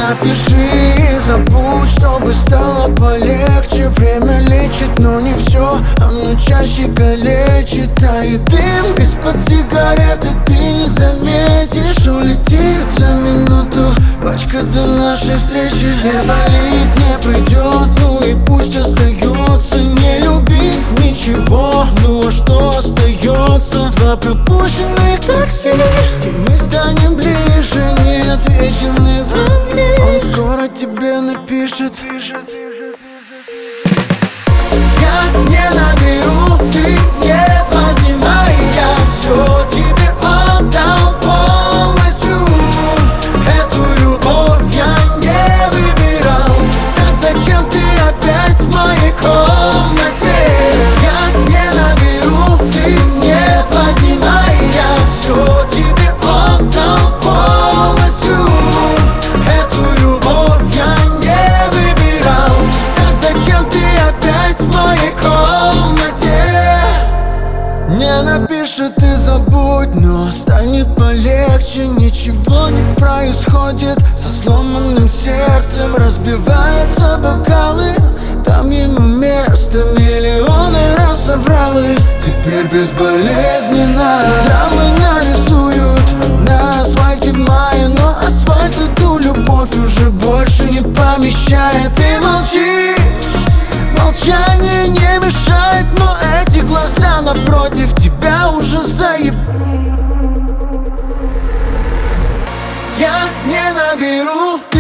напиши и забудь, чтобы стало полегче. Время лечит, но не все, оно чаще калечит. Тает дым из-под сигареты, ты не заметишь. Улетит за минуту пачка до нашей встречи. Не болит, не придет, ну и пусть остается. Не любить ничего, ну а что остается? Два пропущенных такси, и мы станем ближе. Неотвеченные звонки, он скоро тебе напишет. Я не наберу, ты не поднимай. Я все тебе отдал полностью. Эту любовь я не выбирал. Так зачем ты опять в моей комнате? Я не наберу, ты не поднимай. Я все тебе отдал полностью. Эту любовь я не выбирал. Так зачем ты опять в моей комнате? Не напишет и забудь, но станет полегче. Ничего не происходит со сломанным сердцем. Разбиваются бокалы, там ему место. Миллионы раз соврал и теперь безболезненно. Драмы нарисуют на асфальте в мае, но асфальт эту любовь уже больше не помещает. Ты молчишь, молчание не мешает, но эти глаза напротив тебя уже заеб... Я не наберу, ты